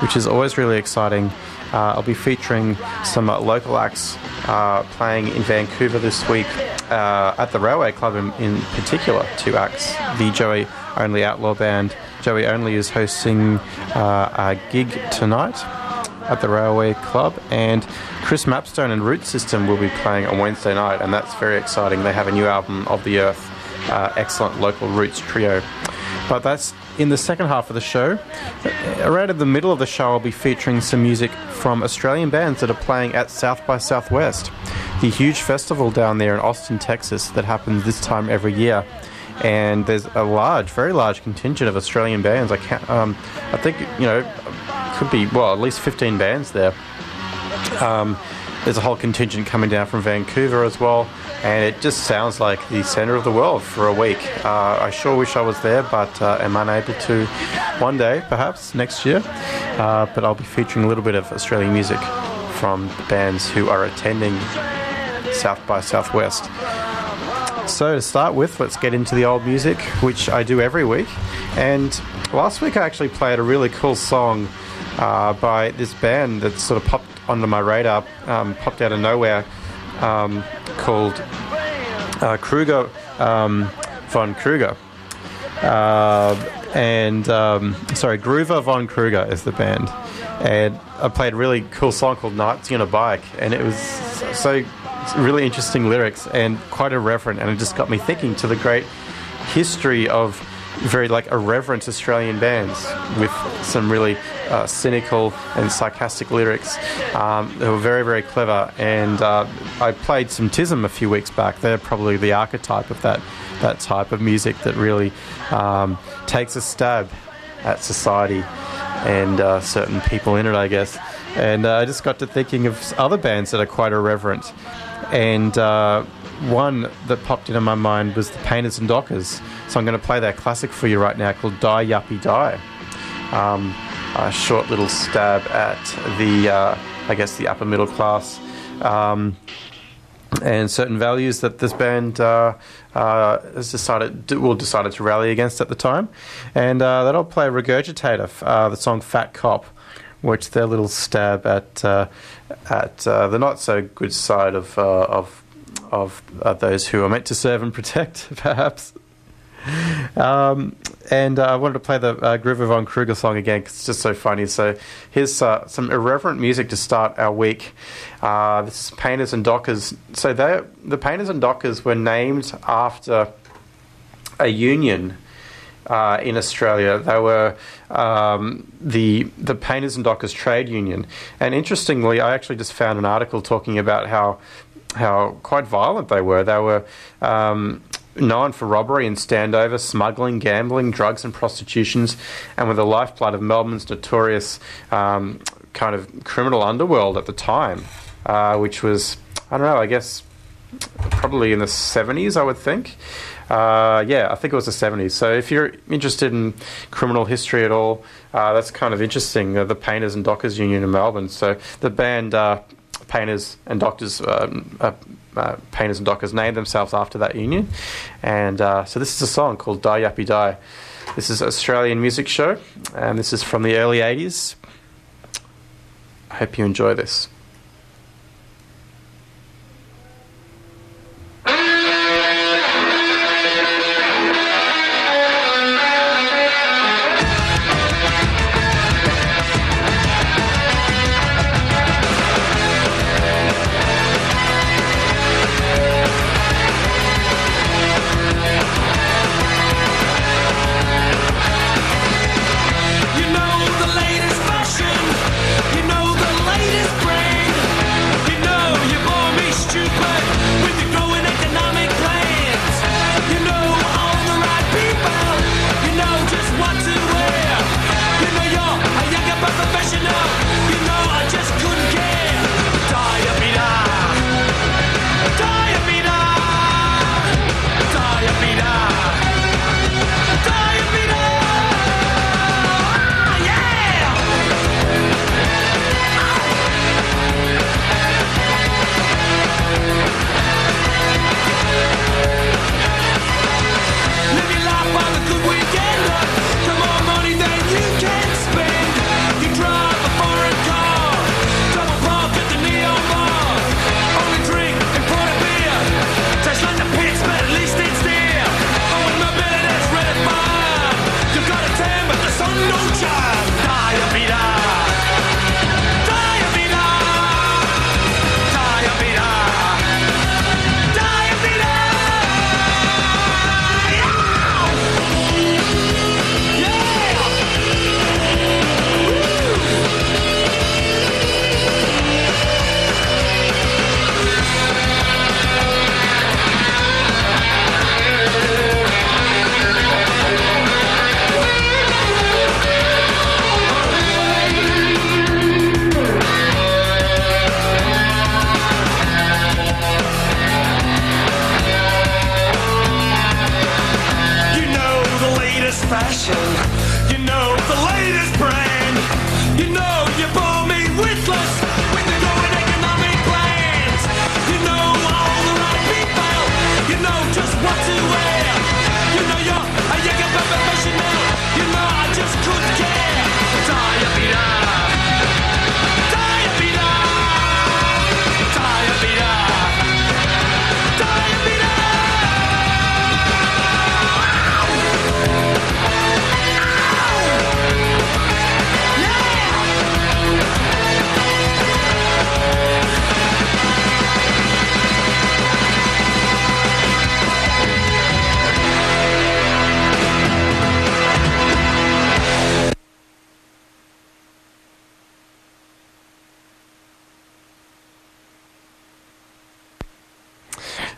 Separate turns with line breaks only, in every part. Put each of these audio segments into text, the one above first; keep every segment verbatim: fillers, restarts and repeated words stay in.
which is always really exciting. Uh, I'll be featuring some uh, local acts uh, playing in Vancouver this week uh, at the Railway Club in, in particular, two acts. The Joey Only Outlaw Band. Joey Only is hosting uh, a gig tonight at the Railway Club, and Chris Mapstone and Root System will be playing on Wednesday night, and that's very exciting. They have a new album, Of the Earth, uh, excellent local roots trio. But that's in the second half of the show. Around in the middle of the show, I'll be featuring some music from Australian bands that are playing at South by Southwest, the huge festival down there in Austin, Texas, that happens this time every year. And there's a large, very large contingent of Australian bands. I can't, um, I think, you know, could be, well, at least fifteen bands there. Um, there's a whole contingent coming down from Vancouver as well, and it just sounds like the centre of the world for a week. Uh, I sure wish I was there, but uh, am unable to one day, perhaps, next year. Uh, but I'll be featuring a little bit of Australian music from the bands who are attending South by Southwest. So to start with, let's get into the old music, which I do every week. And last week I actually played a really cool song uh, by this band that sort of popped onto my radar, um, popped out of nowhere, um, called uh, Kruger um, von Kruger. Uh, and, um, sorry, Groover von Kruger is the band. And I played a really cool song called Nights on a Bike, and it was so really interesting lyrics and quite irreverent, and it just got me thinking to the great history of very like irreverent Australian bands with some really uh, cynical and sarcastic lyrics. Um, they were very, very clever, and uh, I played some Tism a few weeks back. They're probably the archetype of that that type of music that really um, takes a stab at society and uh, certain people in it, I guess. And uh, I just got to thinking of other bands that are quite irreverent. And uh, one that popped into my mind was the Painters and Dockers. So I'm going to play that classic for you right now called Die Yuppie Die. Um, a short little stab at the, uh, I guess, the upper middle class um, and certain values that this band uh, uh, has decided, well, decided to rally against at the time. And uh, then I'll play Regurgitator, uh, the song Fat Cop, which their little stab at uh, at uh, the not so good side of uh, of of uh, those who are meant to serve and protect, perhaps. Um, and uh, I wanted to play the uh, Groover von Kruger song again because it's just so funny. So here's uh, some irreverent music to start our week. Uh, this is Painters and Dockers. So they, the Painters and Dockers were named after a union Uh, in Australia. They were um, the the Painters and Dockers Trade Union, and interestingly, I actually just found an article talking about how how quite violent they were. They were um, known for robbery and standover, smuggling, gambling, drugs and prostitutions, and were the lifeblood of Melbourne's notorious um, kind of criminal underworld at the time, uh, which was, I don't know, I guess probably in the seventies, I would think. Uh, yeah, I think it was the seventies. So if you're interested in criminal history at all, uh, that's kind of interesting. Uh, the Painters and Dockers Union in Melbourne. So the band uh, Painters and Doctors, um, uh, uh, Painters and Dockers named themselves after that union. And uh, so this is a song called Die Yuppie Die. This is an Australian music show, and this is from the early eighties. I hope you enjoy this.
You know the latest fashion, you know the latest brand.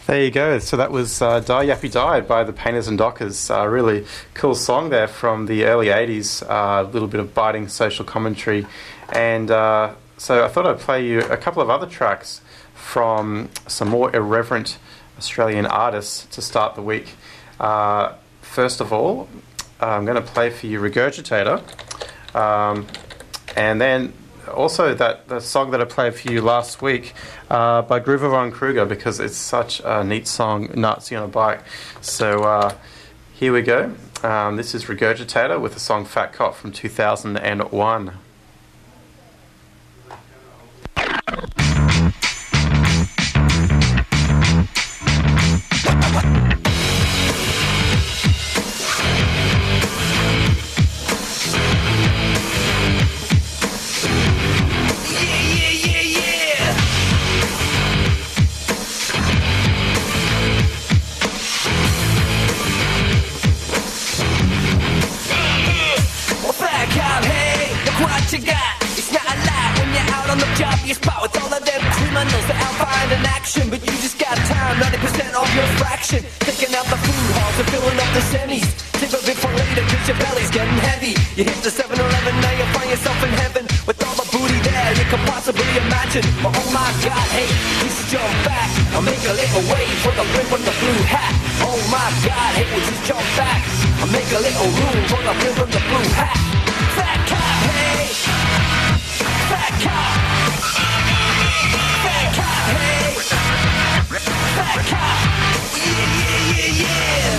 There you go. So that was uh, Die Yappy Die by the Painters and Dockers. Uh, really cool song there from the early eighties. A uh, little bit of biting social commentary. And uh, so I thought I'd play you a couple of other tracks from some more irreverent Australian artists to start the week. Uh, first of all, I'm going to play for you Regurgitator. Um, and then also that the song that I played for you last week uh, by Groover Von Kruger, because it's such a neat song, Nazi on a Bike. So uh, here we go. Um, this is Regurgitator with the song Fat Cop from two thousand one.
But you just got time, ninety percent of your fraction. Taking out the food halls and filling up the semis. Save a bit for later cause your belly's getting heavy. You hit the seven eleven, now you find yourself in heaven. With all the booty there you can possibly imagine. But oh my god, hey, just jump back. I'll make a little way for the blimp with the blue hat. Oh my god, hey, just jump back. I'll make a little room for the blimp with the blue hat. Fat cop, hey. Fat cop. Fat cop, hey. Fat cop, yeah, yeah, yeah, yeah.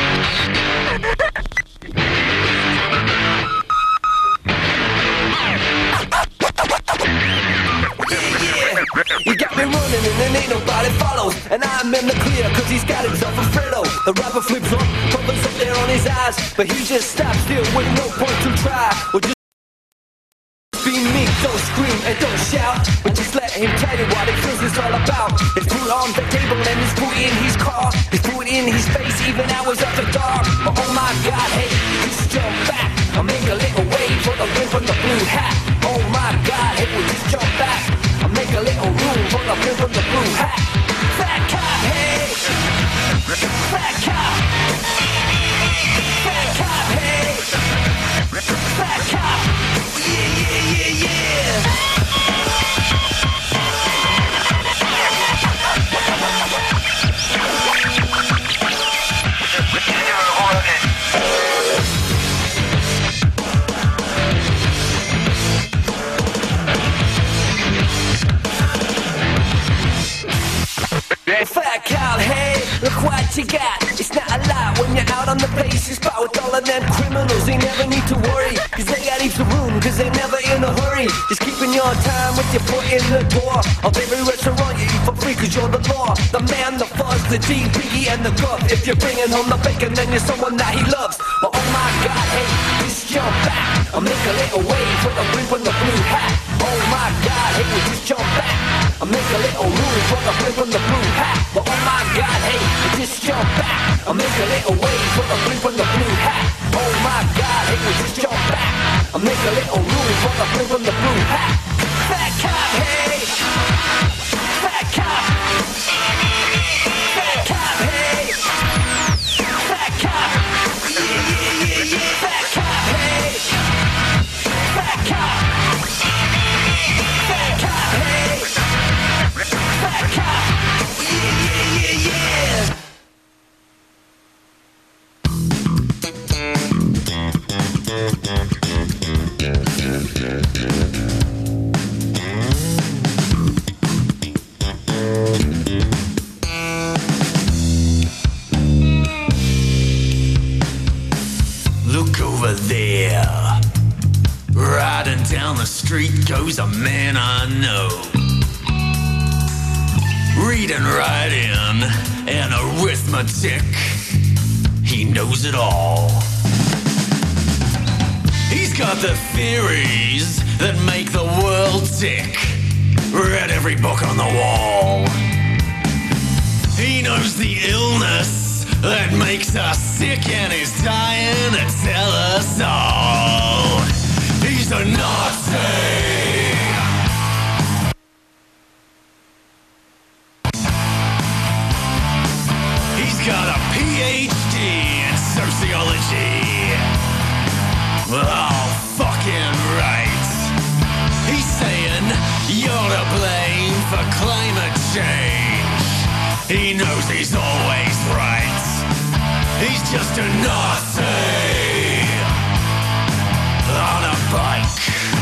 You got me running and then ain't nobody follows. And I'm in the clear cause he's got himself a Fredo. The rapper flips up, covers up there on his eyes. But he just stops still with no point to try. Well, just be meek, don't scream and don't shout. But just let him tell you what he feels it's all about. His food on the table and his food in his car. His food in his face even hours after dark. But oh my god, hey, just jump back. I'll make a little way for the blimp on the blue hat. Oh my god, hey, we'll just jump back. I'll make a little room for the blimp on the blue hat. Fat cop, hey. Fat cop. Fat cop, hey. Fat cop. Yeah, yeah, yeah, yeah. Fat cow, hey, look what you got. It's not a lot when you're out on the bases. But with all of them criminals, they never need to worry. Cause they got heaps of room, cause they never in a hurry. Just keeping your time with your foot in the door of every restaurant you eat for free cause you're the law. The man, the fuzz, the G, Piggy and the guff. If you're bringing home the bacon then you're someone that he loves. But oh my god, hey, just jump back. I'll make a little way for the blimp on the blue hat. Oh my god, hey, well, just jump back. I'll make a little room for the blimp on the blue hat. But oh my god, hey, just jump back. I'll make a little way for the blimp on the blue hat. Oh my god, hey, well, just jump back. I'll make a little room for the blimp on the blue hat. Fat cop, hey. Fat cop. Fat cop, hey. Fat cop. Yeah, yeah, yeah, yeah. Fat cop, hey. Fat cop. Fat cop, hey. Fat cop. Yeah, yeah, yeah, yeah. Look over there. Riding down the street goes a man I know. Reading, writing, and arithmetic. He knows it all. He's got the theories that make the world tick. Read every book on the wall. He knows the illness that makes us sick and is dying to tell us all. He's a Nazi.
change. He knows he's always right. He's just a Nazi on a bike.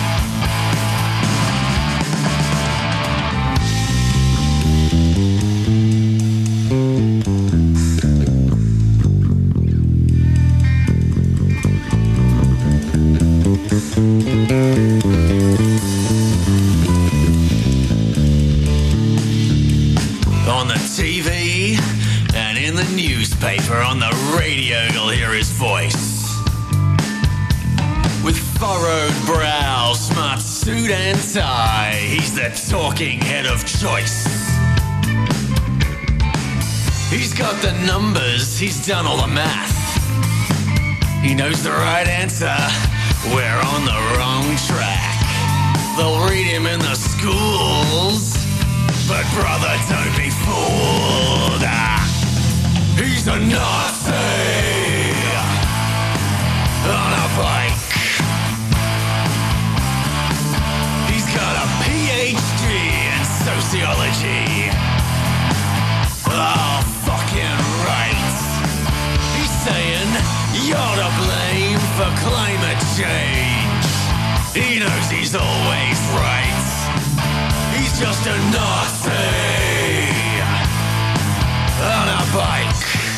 On the T V and in the newspaper, on the radio you'll hear his voice. With furrowed brow, smart suit and tie, he's the talking head of choice. He's got the numbers, he's done all the math. He knows the right answer, we're on the wrong track. They'll read him in the schools, but brother, don't be fooled. Ah, he's a Nazi on a bike. He's got a P H D in sociology. Oh, fucking right. He's saying you're to blame for climate change. He knows he's always right. He's just a Nazi on a bike.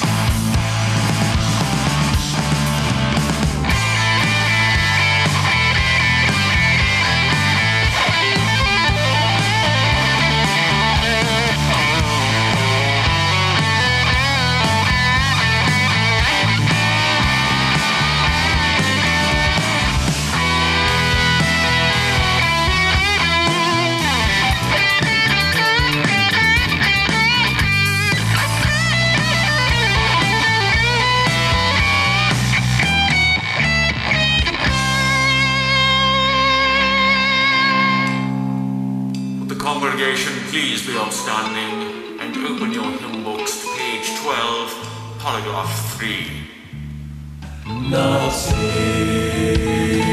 Please be upstanding and open your hymn books to page twelve, paragraph three. Nazi.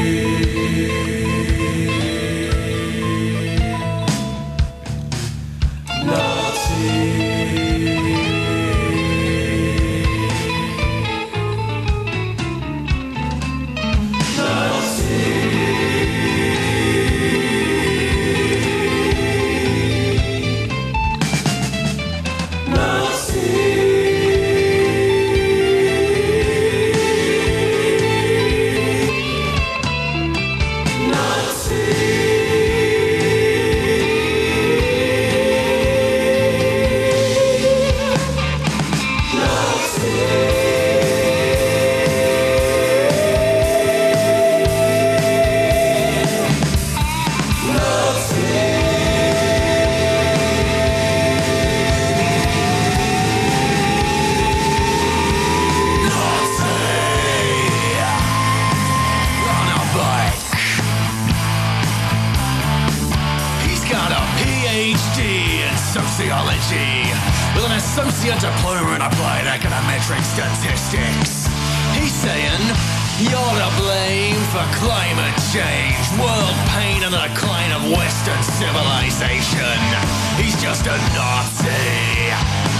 With an associate diploma in applied econometric statistics. He's saying you're to blame for climate change, world pain and the decline of Western civilization. He's just a Nazi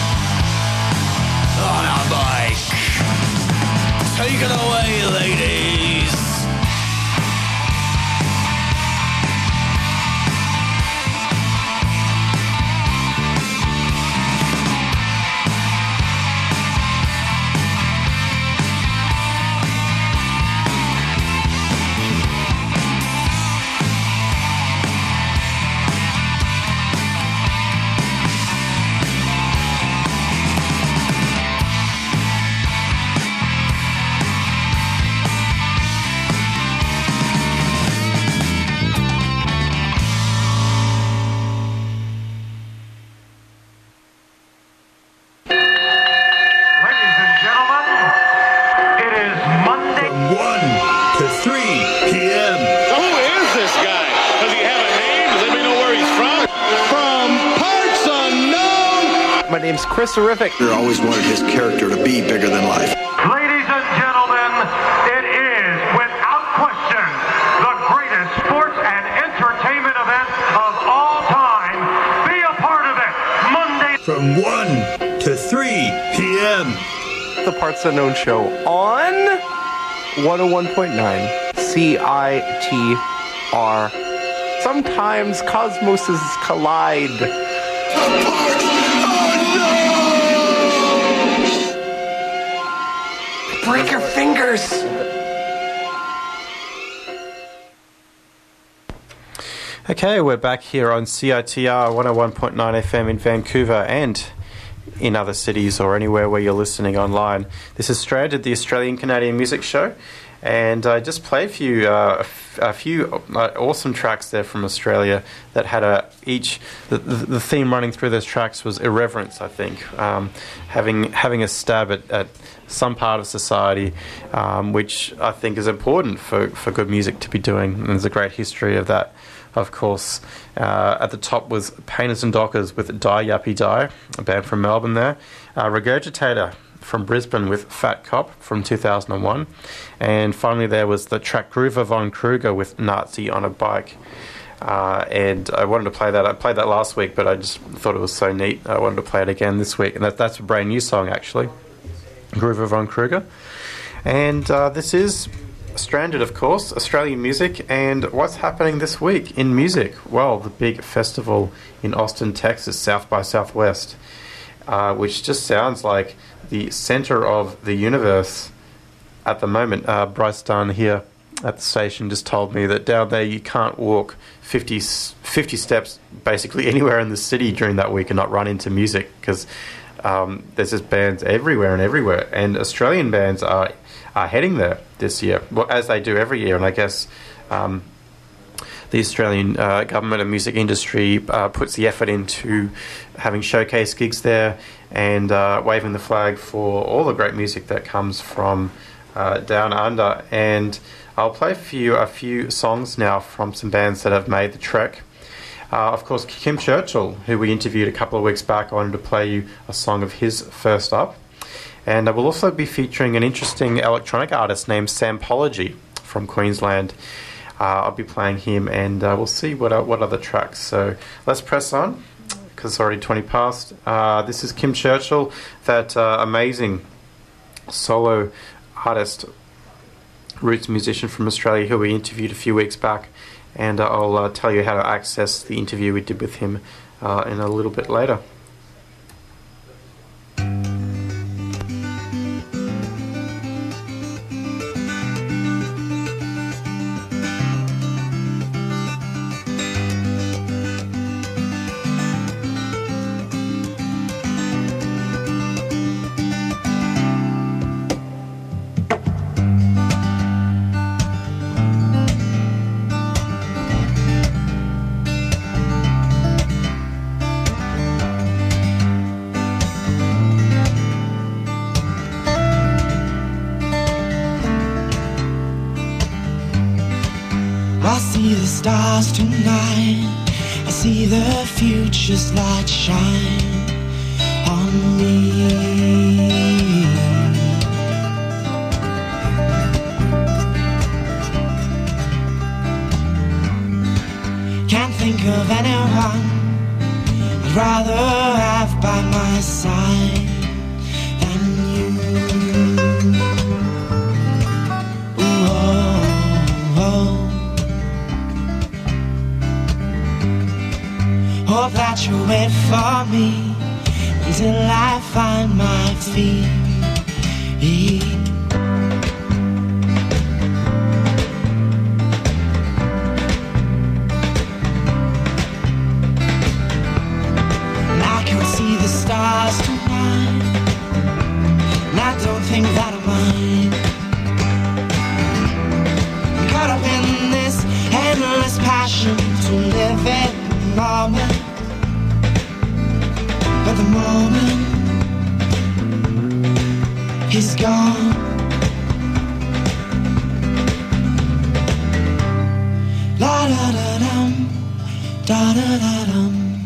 on a bike. Take it away, ladies.
My name's Chris Horrific.
I always wanted his character to be bigger than life.
Ladies and gentlemen, it is without question the greatest sports and entertainment event of all time. Be a part of it.
from one to three p.m.
The Parts Unknown Show on one oh one point nine C I T R. Sometimes cosmoses collide. The Parts Unknown! Break your fingers!
Okay, we're back here on C I T R one oh one point nine F M in Vancouver and in other cities or anywhere where you're listening online. This is Stranded, the Australian-Canadian music show, and I just played for you uh, a, f- a few uh, awesome tracks there from Australia that had a each the, the, the theme running through those tracks was irreverence, I think, um, having having a stab at, at some part of society, um, which I think is important for, for good music to be doing, and there's a great history of that. Of course, uh, at the top was Painters and Dockers with Die Yappy Die, a band from Melbourne there. Uh, Regurgitator from Brisbane with Fat Cop from two thousand one. And finally there was the track Groover von Kruger with Nazi on a Bike. Uh, and I wanted to play that. I played that last week, but I just thought it was so neat. I wanted to play it again this week. And that, that's a brand new song, actually. Groover von Kruger. And uh, this is Stranded, of course, Australian music. And what's happening this week in music? Well, the big festival in Austin, Texas, South by Southwest, uh, which just sounds like the center of the universe at the moment. Uh, Bryce Dunn here at the station just told me that down there you can't walk fifty, fifty steps basically anywhere in the city during that week and not run into music, because um, there's just bands everywhere and everywhere. And Australian bands are are heading there this year, well, as they do every year. And I guess um, the Australian uh, government and music industry uh, puts the effort into having showcase gigs there and uh, waving the flag for all the great music that comes from uh, down under. And I'll play for you a few songs now from some bands that have made the trek. Uh, of course, Kim Churchill, who we interviewed a couple of weeks back, I wanted to play you a song of his first up. And I will also be featuring an interesting electronic artist named Sampology from Queensland. Uh, I'll be playing him, and uh, we'll see what uh, what other tracks. So let's press on, because it's already twenty past. Uh, this is Kim Churchill, that uh, amazing solo artist, roots musician from Australia, who we interviewed a few weeks back. And uh, I'll uh, tell you how to access the interview we did with him uh, in a little bit later.
Stars tonight, I see the future's light shine on me. Can't think of anyone I'd rather have by my side than you. Ooh, oh, oh. Hope that you'll wait for me until I find my feet. And I can see the stars tonight, and I don't think that I mind. I'm caught up in this endless passion to live it. Moment, but the moment is gone. La da da dum, da da da dum.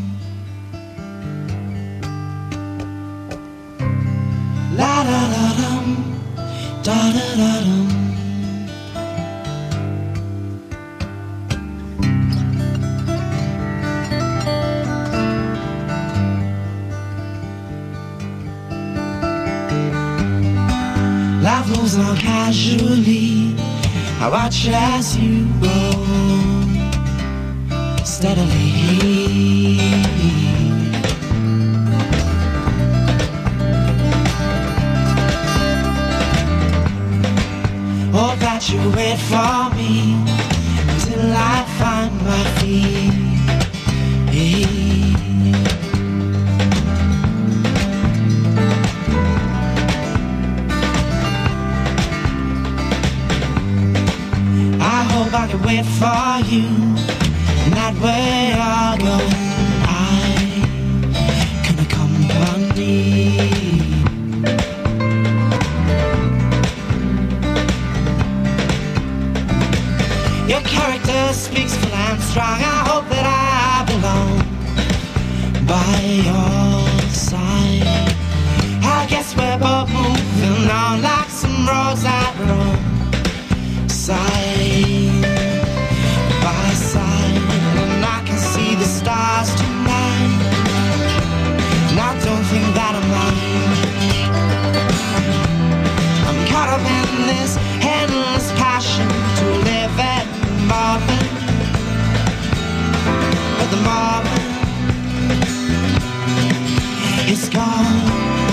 La da da dum, da da da dum. moves on casually. I watch as you go steadily. Oh, that you wait for me until I find my feet. I hope I can wait for you, and that way I'll go. I can accompany. Your character speaks full and strong. I hope that I belong by your side. I guess we're both moving on like some roads that roam side by side, and I can see the stars tonight, and I don't think that I'm lying. I'm caught up in this endless passion to live at the moment, but the moment is gone.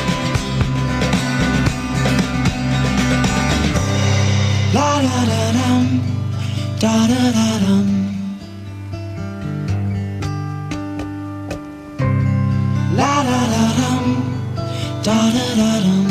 La da da dum, da da da dum. La da da dum, da da da dum.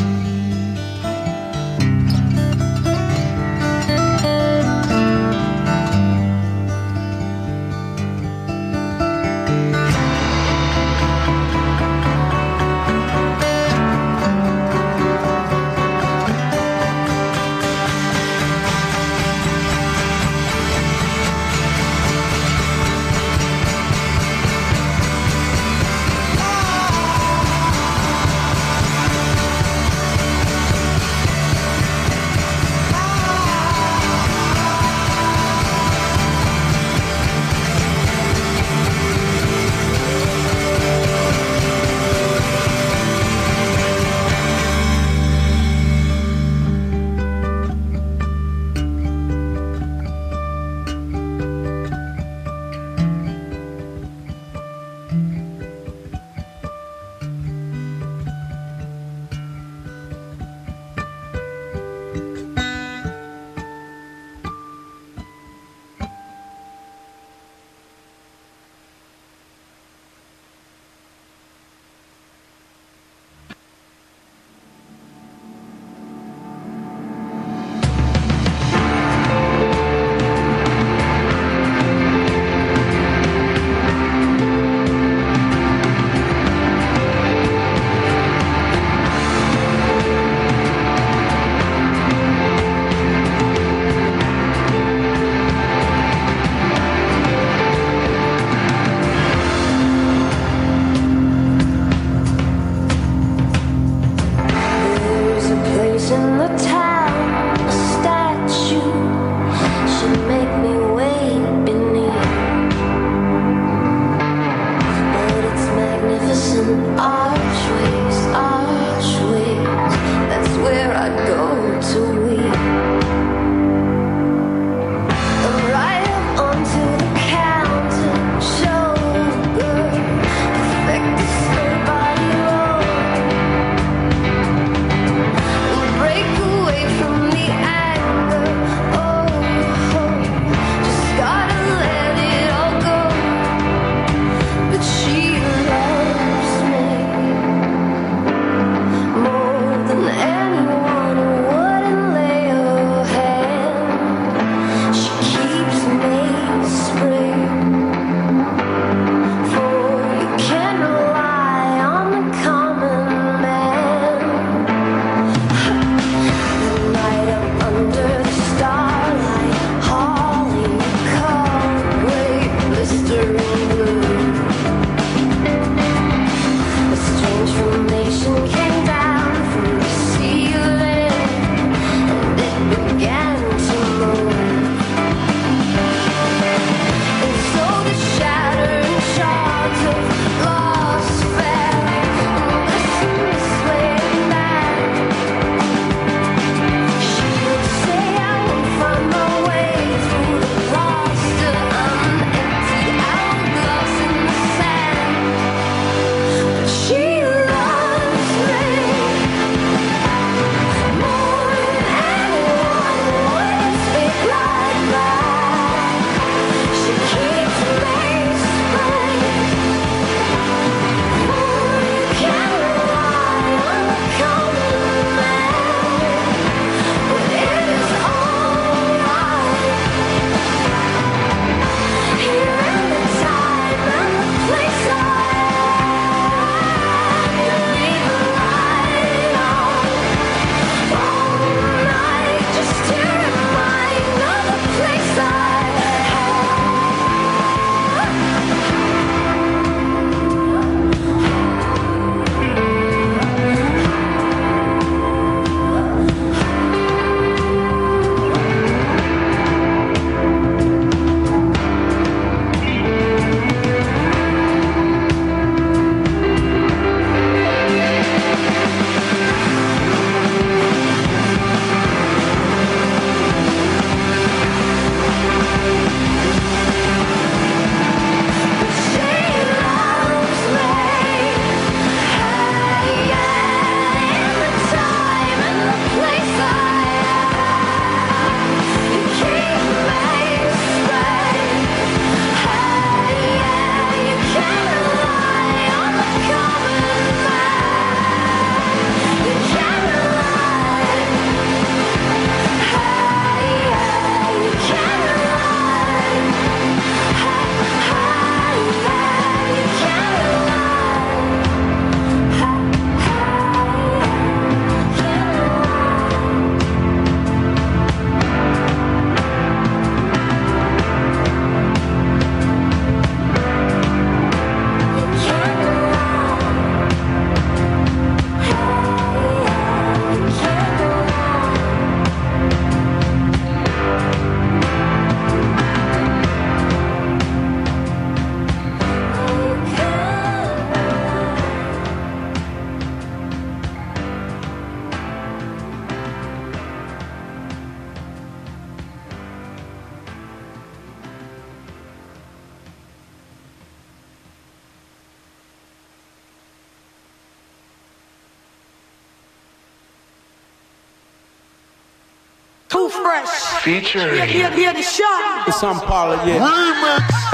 fresh.
Feature.
Hear, hear, hear the shot.
It's on Parliament. Yeah.
Remix.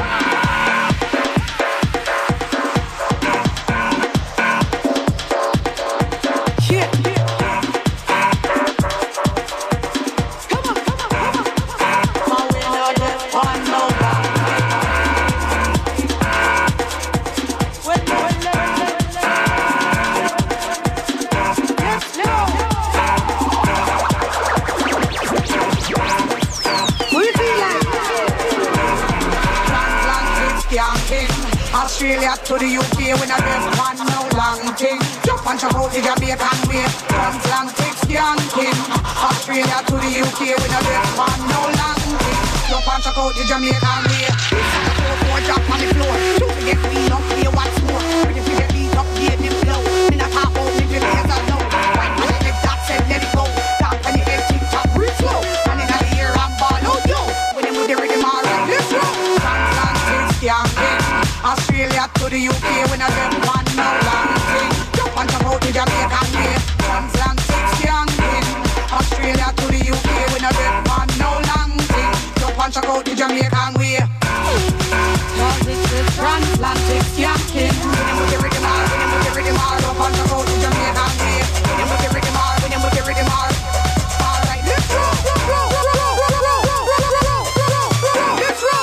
Australia to the U K, we not just one no long thing. Jump and jump out the Jamaican way, transatlantic skanking. Australia to the U K, we not just one no long thing. Jump and jump out the Jamaican way. Four drop on the floor, don't forget clean up, play what's more. Pretty pretty beat up, get them flow. Me not talk about me, the days are low. Wine for the left, that said let it go. Talk on the head, tick tock, real slow. And in the ear, I'm ball out yo. When they move the rhythm, all right, let's go. Transatlantic skanking. Australia to the U K, we not just one no long thing. Jump and jump out the Jamaican way, transatlantic skanking. Australia to the U K, we not just one no long thing. Jump and jump out the Jamaican way. Cause it's a transatlantic skanking. When them with the rhythm all, when them with the rhythm all, jump and jump out the Jamaican way. When them with the rhythm all, when them with the rhythm all. All right, let's go, go, go, go, go, go, go, go, go, go, let's roll.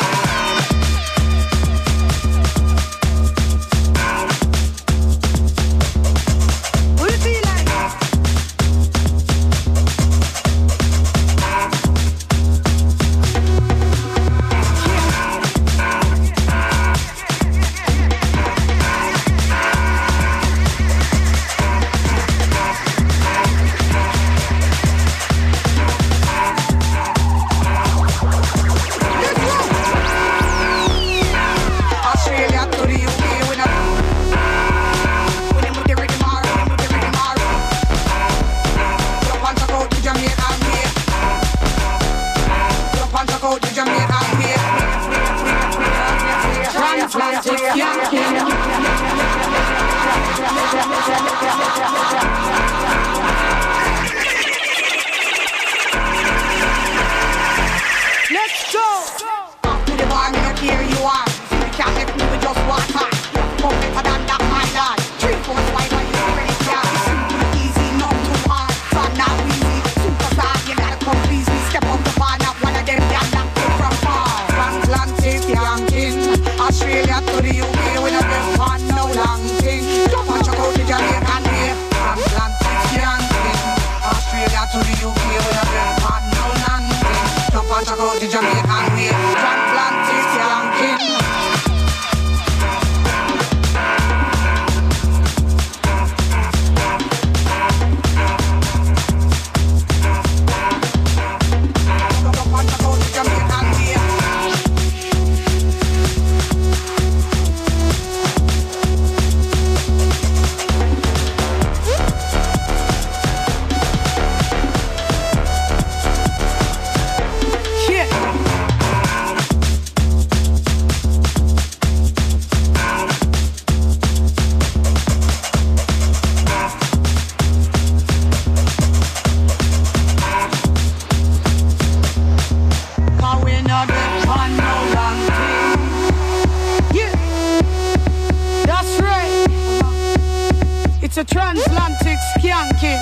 It's a transatlantic skanking.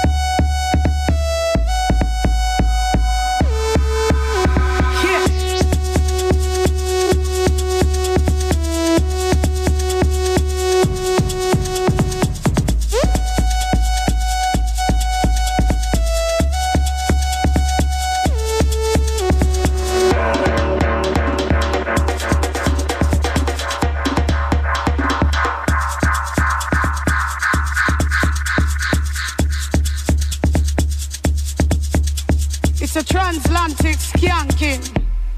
It's a transatlantic skanking.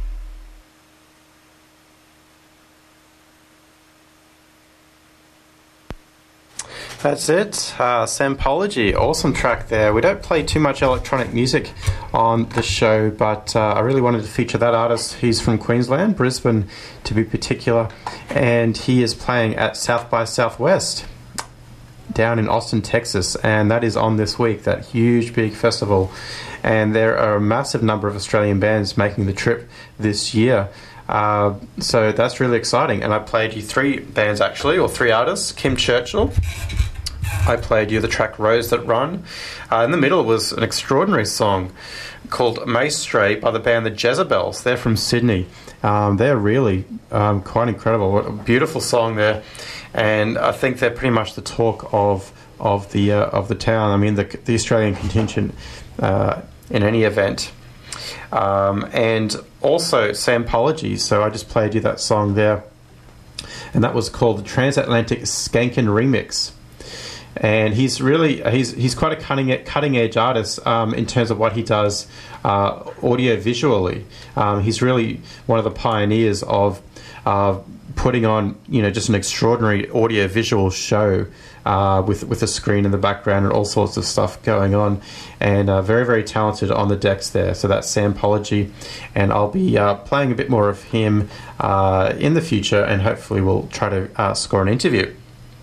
That's it. Uh, Sampology, awesome track there. We don't play too much electronic music on the show, but uh, I really wanted to feature that artist. He's from Queensland, Brisbane to be particular, and he is playing at South by Southwest down in Austin, Texas, and that is on this week, that huge big festival. And there are a massive number of Australian bands making the trip this year. Uh, so that's really exciting. And I played you three bands actually, or three artists. Kim Churchill. I played you the track Rose That Run. Uh, in the middle was an extraordinary song called Maestro by the band The Jezebels. They're from Sydney. Um, they're really um, quite incredible. What a beautiful song there. And I think they're pretty much the talk of of the uh, of the town. I mean, the, the Australian contingent uh, in any event. Um, and also Sampology. So I just played you that song there. And that was called the Transatlantic Skankin' Remix. And he's really he's he's quite a cutting cutting edge artist um, in terms of what he does uh, audio visually. Um, he's really one of the pioneers of uh, putting on you know just an extraordinary audio visual show uh, with with a screen in the background and all sorts of stuff going on. And uh, very very talented on the decks there. So that's Sampology, and I'll be uh, playing a bit more of him uh, in the future, and hopefully we'll try to uh, score an interview.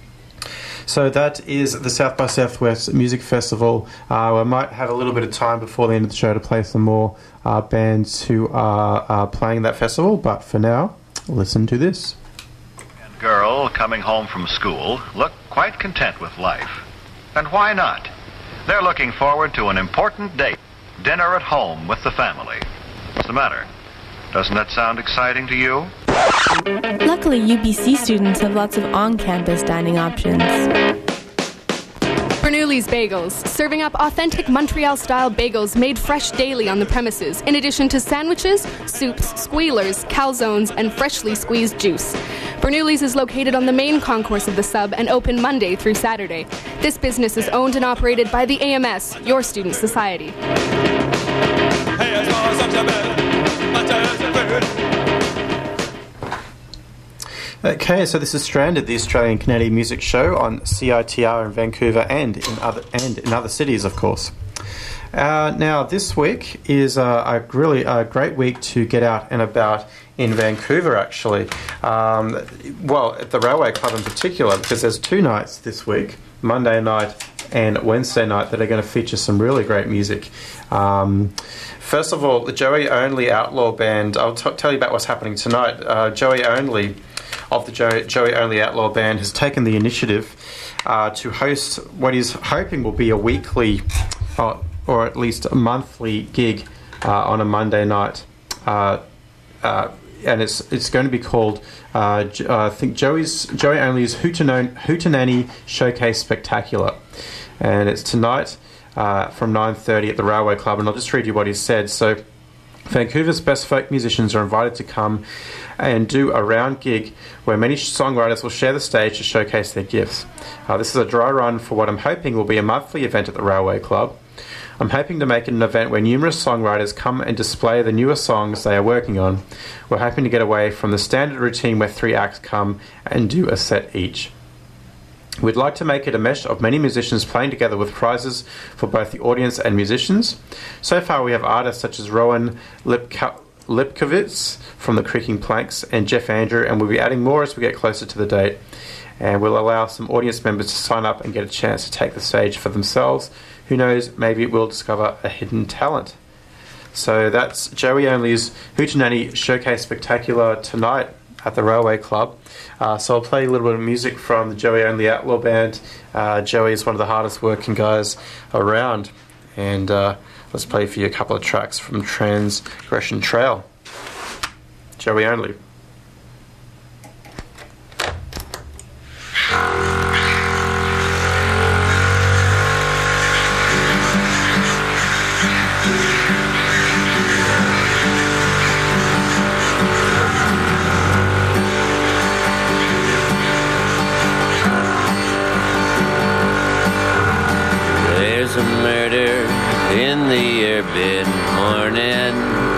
So that is the South by Southwest Music Festival. Uh, I might have a little bit of time before the end of the show to play some more uh, bands who are uh, playing that festival, but for now, listen to this.
And girl coming home from school look quite content with life. And why not? They're looking forward to an important date, dinner at home with the family. What's the matter? Doesn't that sound exciting to you?
Luckily, U B C students have lots of on-campus dining options.
Bernoulli's Bagels, serving up authentic Montreal-style bagels made fresh daily on the premises, in addition to sandwiches, soups, squealers, calzones, and freshly squeezed juice. Bernoulli's is located on the main concourse of the sub and open Monday through Saturday. This business is owned and operated by the A M S, your student society.
Okay, so this is Stranded, the Australian Canadian music show on C I T R in Vancouver and in other and in other cities, of course. Uh, now, this week is uh, a really a great week to get out and about in Vancouver, actually. Um, well, at the Railway Club in particular, because there's two nights this week, Monday night and Wednesday night, that are going to feature some really great music. Um, first of all, the Joey Only Outlaw Band. I'll t- tell you about what's happening tonight. Uh, Joey Only of the Joey, Joey Only Outlaw Band has taken the initiative uh, to host what he's hoping will be a weekly uh, or at least a monthly gig uh, on a Monday night. Uh, uh, and it's it's going to be called, uh, uh, I think, Joey's Joey Only's Hootenanny, Hootenanny Showcase Spectacular. And it's tonight uh, from nine thirty at the Railway Club. And I'll just read you what he said. So, Vancouver's best folk musicians are invited to come and do a round gig where many songwriters will share the stage to showcase their gifts. Uh, this is a dry run for what I'm hoping will be a monthly event at the Railway Club. I'm hoping to make it an event where numerous songwriters come and display the newer songs they are working on. We're hoping to get away from the standard routine where three acts come and do a set each. We'd like to make it a mesh of many musicians playing together with prizes for both the audience and musicians. So far we have artists such as Rowan Lipka- Lipkovitz from the Creaking Planks and Jeff Andrew, and we'll be adding more as we get closer to the date. And we'll allow some audience members to sign up and get a chance to take the stage for themselves. Who knows, maybe we'll discover a hidden talent. So that's Joey Only's Hootenanny Showcase Spectacular tonight at the Railway Club. Uh, so I'll play a little bit of music from the Joey Only Outlaw Band. Uh, Joey is one of the hardest working guys around. And uh, let's play for you a couple of tracks from Transgression Trail. Joey Only.
A murder in the urban morning.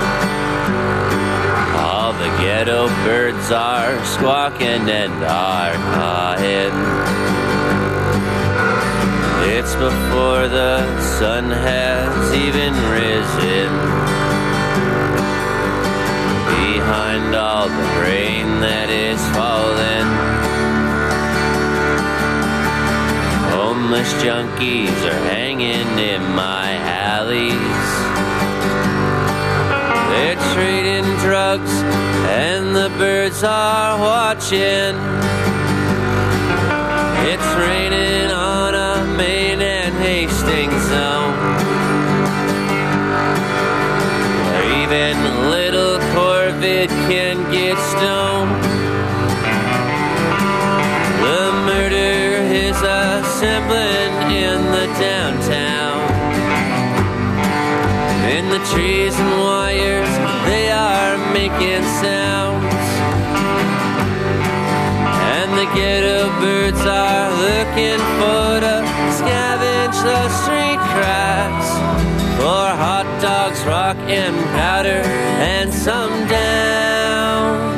All the ghetto birds are squawking and are cawing. It's before the sun has even risen. Behind all the rain that is falling, junkies are hanging in my alleys. They're trading drugs and the birds are watching. It's raining on a Main and Hastings zone. Even little Corvid can get stoned. The murder is assembling in the downtown. In the trees and wires, they are making sounds. And the ghetto birds are looking for to scavenge the street cracks for hot dogs, rock and powder, and some down.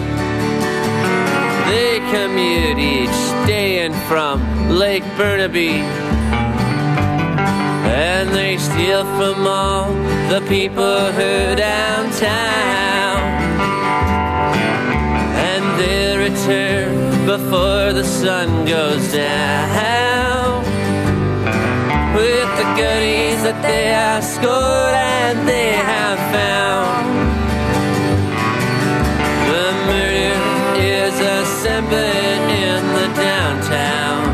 They commute each day in from Lake Burnaby, and they steal from all the people who downtown. And they'll return before the sun goes down with the goodies that they have scored and they have found. The murder is assembling in the downtown.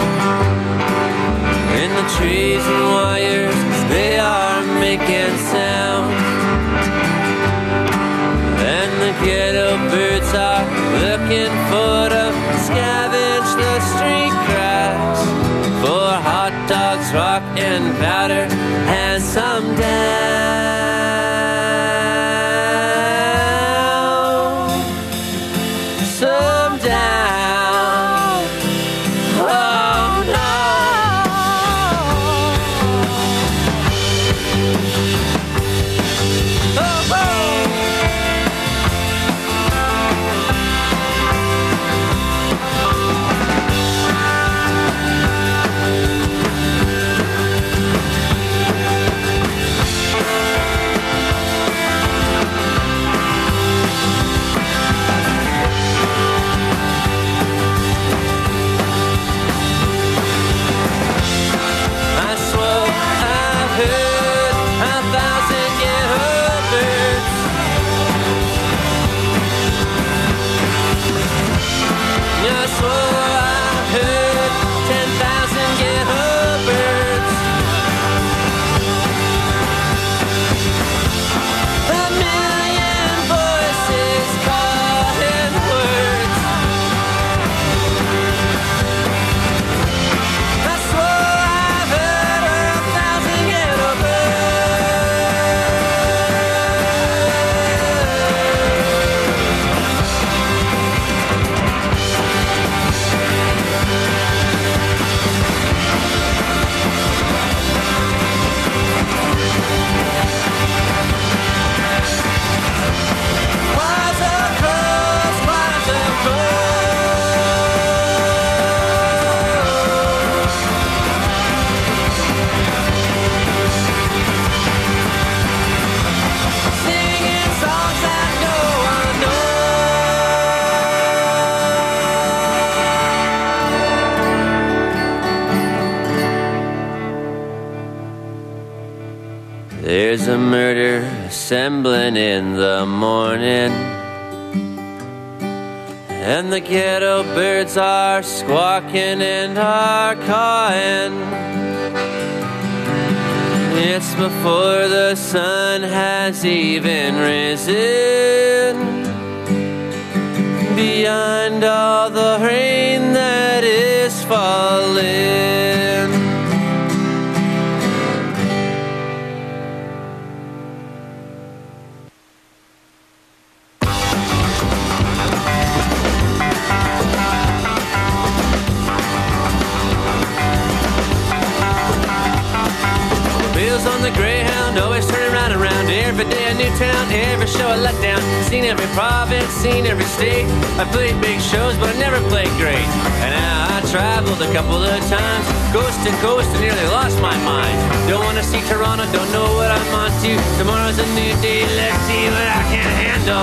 In the trees and wires, they are making sound. And the ghetto birds are looking for to scavenge the street cracks for hot dogs, rock and powder, and some down, some down. Oh no. Oh, oh. There's a murder assembling in the morning, and the ghetto birds are squawking and are cawing. It's before the sun has even risen, beyond all the rain that is falling. On the Greyhound, always turning round and round. Every day a new town, every show a letdown. Seen every province, seen every state. I played big shows, but I never played great. And I traveled a couple of times, coast to coast, and nearly lost my mind. Don't want to see Toronto, don't know what I'm on to. Tomorrow's a new day, let's see what I can handle.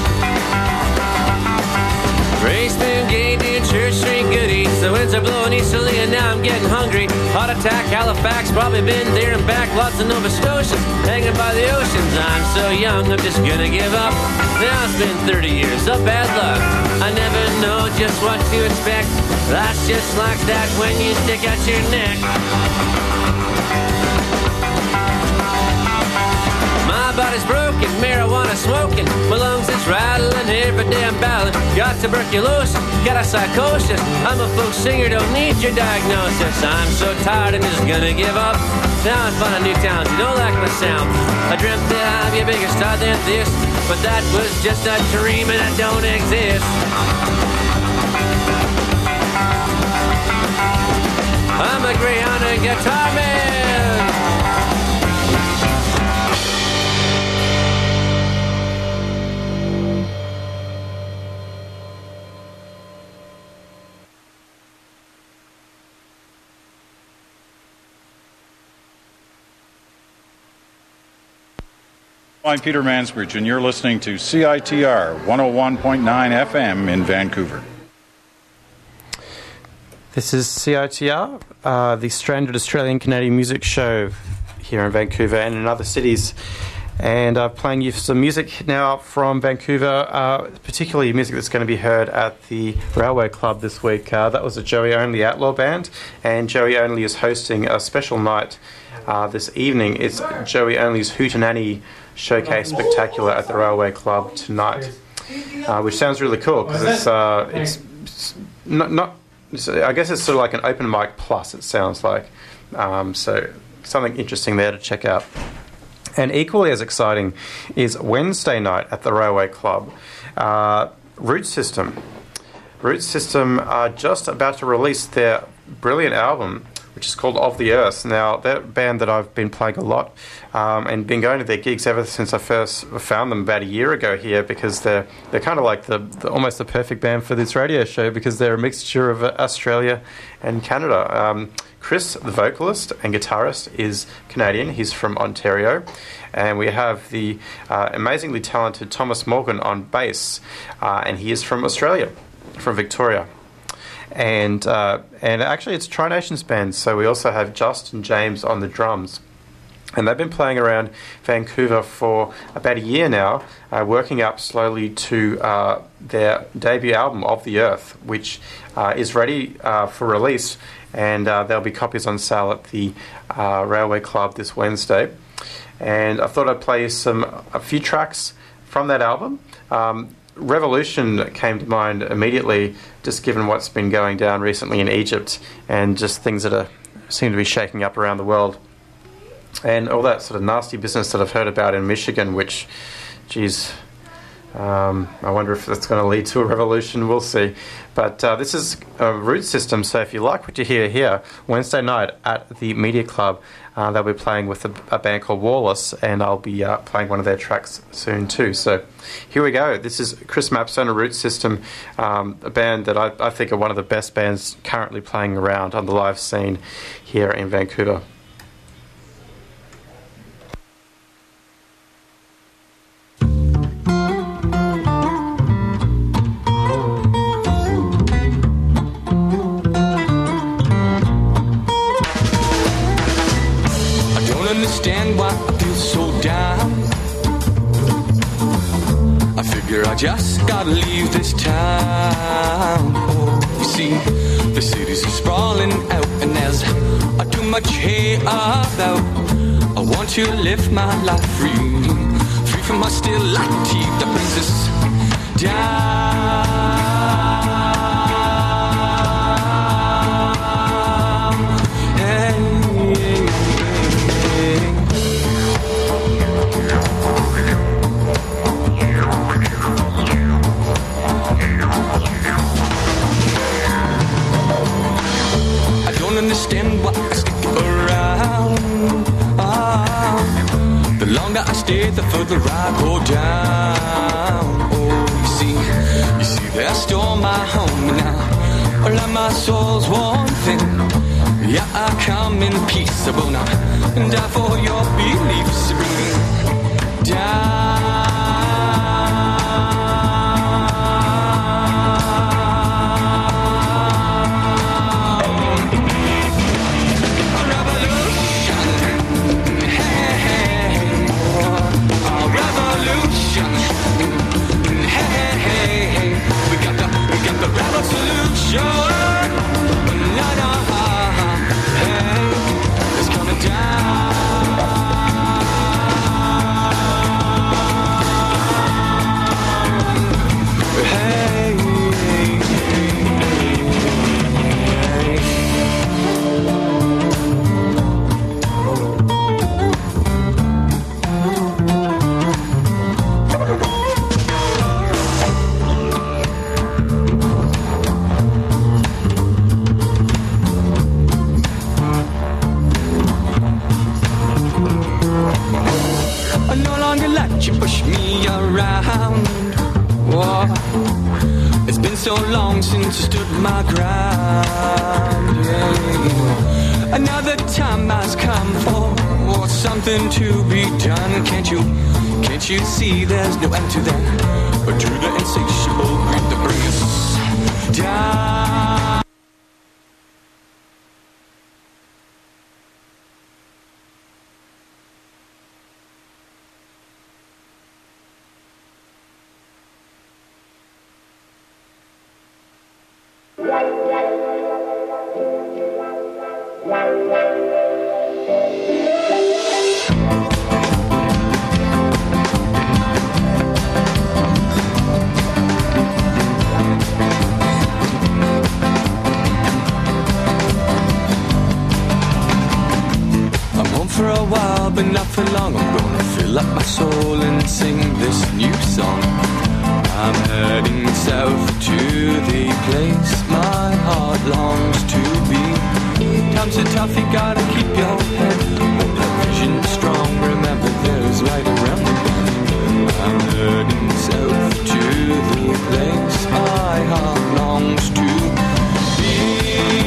Race Moon, Gay Dude, Church Street goodies. The winds are blowing east, so heart attack, Halifax, probably been there and back. Lots of Nova Scotians hanging by the oceans. I'm so young, I'm just gonna give up. Now it's been thirty years of bad luck. I never know just what to expect. Life's just like that when you stick out your neck. My body's broken, marijuana smoking, my lungs is rattling every day I'm battling. Got tuberculosis, got a psychosis. I'm a folk singer, don't need your diagnosis. I'm so tired, I'm just gonna give up. Now I found a new town, you don't like my sound. I dreamt that I'd be a bigger star than this, but that was just a dream and it don't exist. I'm a Greyhound and guitar man.
I'm Peter Mansbridge, and you're listening to C I T R one oh one point nine F M in Vancouver.
This is C I T R, uh, the Stranded Australian Canadian Music Show here in Vancouver and in other cities. And I'm playing you some music now from Vancouver, uh, particularly music that's going to be heard at the Railway Club this week. Uh, that was a Joey Only Outlaw Band, and Joey Only is hosting a special night uh, this evening. It's Joey Only's Hootenanny Showcase Spectacular at the Railway Club tonight, uh, which sounds really cool because it's uh, it's not, not so I guess it's sort of like an open mic plus, it sounds like. Um, so something interesting there to check out. And equally as exciting is Wednesday night at the Railway Club. Uh, Root System. Root System are just about to release their brilliant album, which is called Of the Earth. Now, they're a band that I've been playing a lot um, and been going to their gigs ever since I first found them about a year ago here, because they're they're kind of like the, the almost the perfect band for this radio show, because they're a mixture of uh, Australia and Canada. Um, Chris, the vocalist and guitarist, is Canadian. He's from Ontario. And we have the uh, amazingly talented Thomas Morgan on bass, uh, and he is from Australia, from Victoria. And uh, and actually it's a Tri-Nations band, so we also have Justin James on the drums. And they've been playing around Vancouver for about a year now, uh, working up slowly to uh, their debut album, Of the Earth, which uh, is ready uh, for release, and uh, there'll be copies on sale at the uh, Railway Club this Wednesday. And I thought I'd play some a few tracks from that album. Um, Revolution came to mind immediately, just given what's been going down recently in Egypt and just things that are, seem to be shaking up around the world. And all that sort of nasty business that I've heard about in Michigan, which, geez, um, I wonder if that's going to lead to a revolution. We'll see. But uh, this is a Root System, so if you like what you hear here, Wednesday night at the Media Club, uh, they'll be playing with a, a band called Wallace, and I'll be uh, playing one of their tracks soon too. So here we go. This is Chris Mapstone, a Root System, um, a band that I, I think are one of the best bands currently playing around on the live scene here in Vancouver.
Understand why I feel so down. I figure I just gotta leave this town. Oh, you see, the cities are sprawling out, and there's uh, too much here about. I want to live my life free, free from hostility that brings us down. Understand why I stick around. Ah, the longer I stay, the further I go down. Oh, you see, you see, they stole my home now. All of my soul's one thing. Yeah, I come in peace, I will not die for your beliefs. Bring me down. so long since I stood my ground. Yeah. Another time has come for something to be done. Can't you, can't you see there's no end to that? Or to the insatiable greed that brings us down. But not for long, I'm gonna fill up my soul and sing this new song. I'm heading south to the place my heart longs to be. Times are tough, you gotta keep your head, hold that vision strong, remember there's light around the bend. I'm heading south to the place my heart longs to be.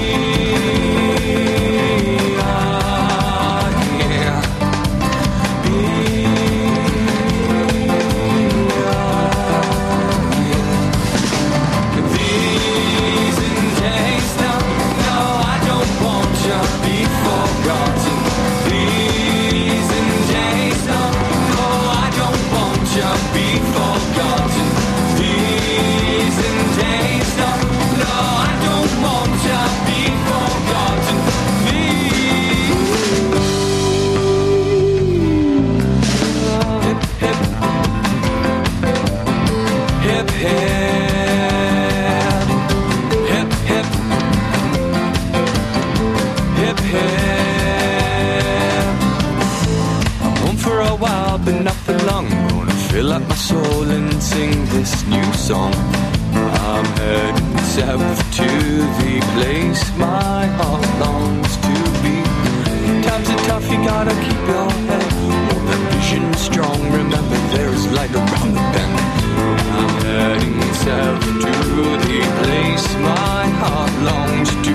Fill up my soul and sing this new song. I'm heading south to the place my heart longs to be. Times are tough, you gotta keep your head, hold that vision strong, remember there's light around the bend. I'm heading south to the place my heart longs to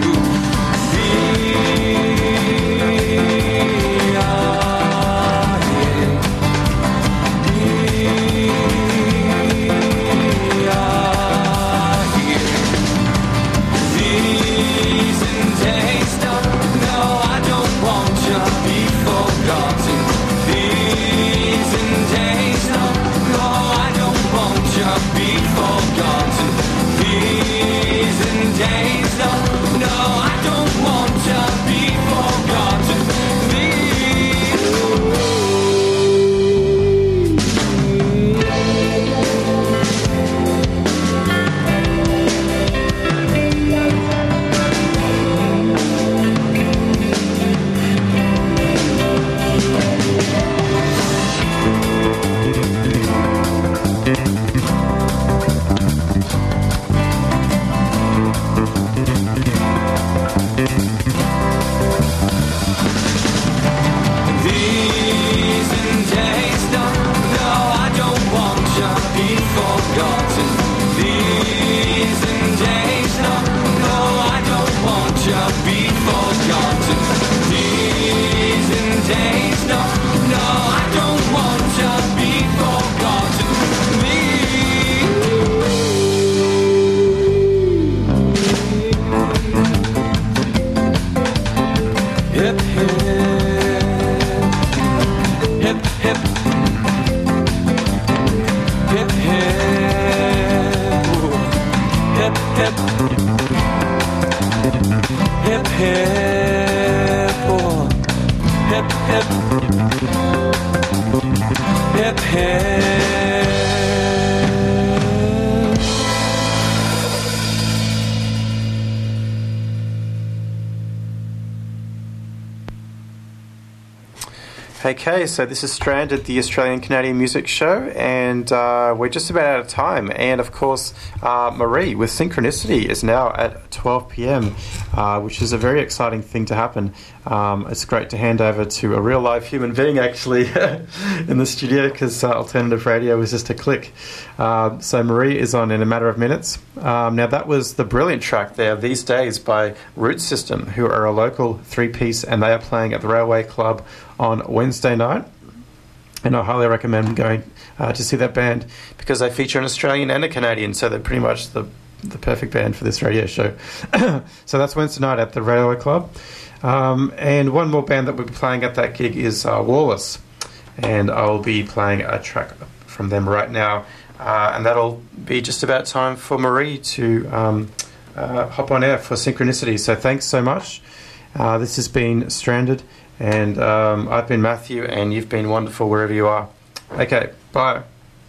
be.
Okay, so this is Stranded, the Australian-Canadian music show, and uh, we're just about out of time. And, of course, uh, Marie with Synchronicity is now at twelve p.m, uh, which is a very exciting thing to happen. Um, it's great to hand over to a real live human being, actually, in the studio, because uh, alternative radio is just a click. Uh, so Marie is on in a matter of minutes. Um, now, that was the brilliant track there, These Days, by Root System, who are a local three-piece, and they are playing at the Railway Club on Wednesday night, and I highly recommend going uh, to see that band because they feature an Australian and a Canadian, so they're pretty much the the perfect band for this radio show. So that's Wednesday night at the Railway Club. Um, and one more band that we'll be playing at that gig is uh, Wallace, and I'll be playing a track from them right now, uh, and that'll be just about time for Marie to um, uh, hop on air for Synchronicity. So thanks so much. Uh, this has been Stranded. And um, I've been Matthew, and you've been wonderful wherever you are. Okay, bye.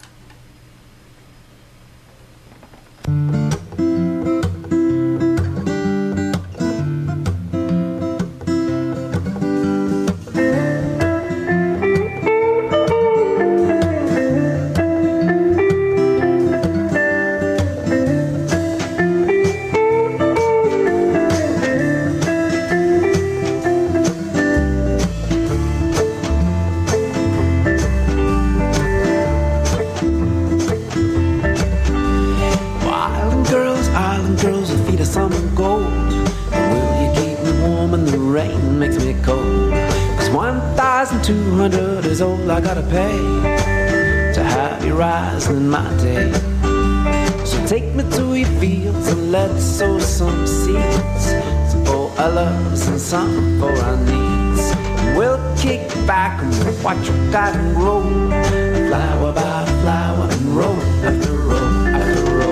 two hundred is all I gotta pay to have you rising in my day. So take me to your fields and let's sow some seeds, some for our loves and some for our needs. And we'll kick back and we'll watch your garden grow, flower by flower and row after row after row.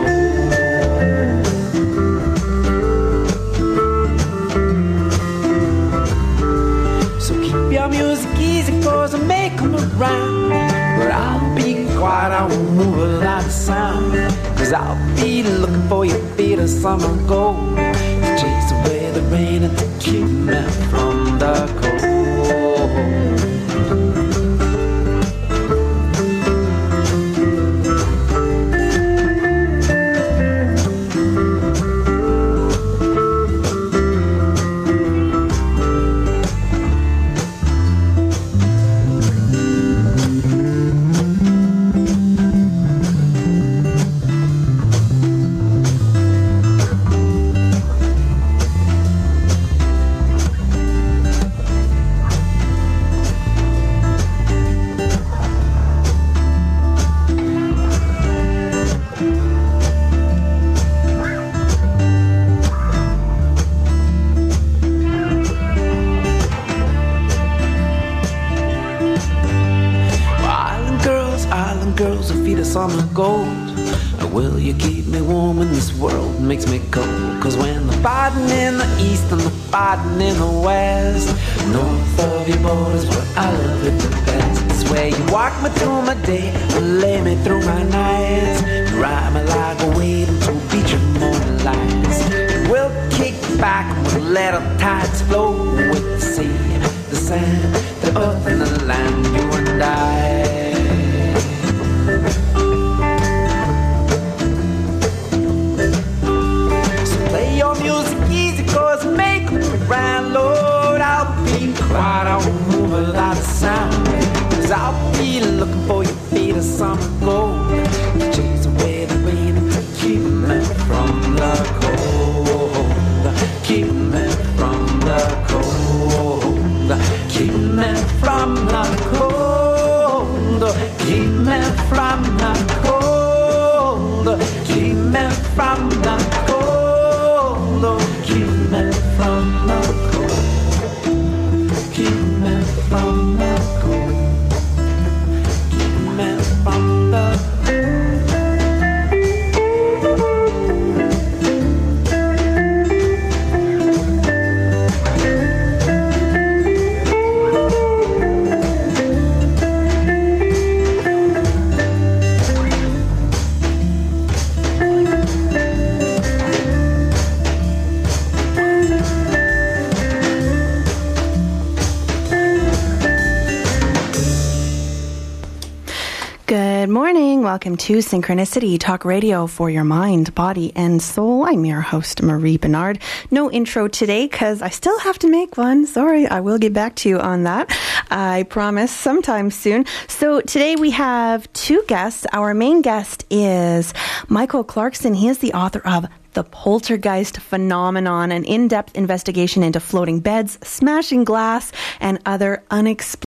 So keep your music easy, cause I may come around, but I'll be quiet, I won't move without a sound. Cause I'll be looking for your feet of summer gold, to chase away the rain and to keep me from the cold. Summer gold, or will you keep me warm when this world makes me cold? Cause when the fighting in the east and the fighting in the west, north of your borders where I love it the best. It's where you walk me through my day and lay me through my nights, ride me like a wave into a beach of morning lights. And we'll kick back and we'll let our tides flow with the sea, the sand, the earth and the land, you and I. Round, Lord, I'll be quiet, I won't move without a sound. Cause I'll be looking for your feet of summer gold, to chase away the rain and to keep me from the cold. Keep me from the cold. Keep me from
Good morning. Welcome to Synchronicity Talk Radio for your mind, body, and soul. I'm your host, Marie Bernard. No intro today because I still have to make one. Sorry, I will get back to you on that. I promise sometime soon. So today we have two guests. Our main guest is Michael Clarkson. He is the author of The Poltergeist Phenomenon, an in-depth investigation into floating beds, smashing glass, and other unexplained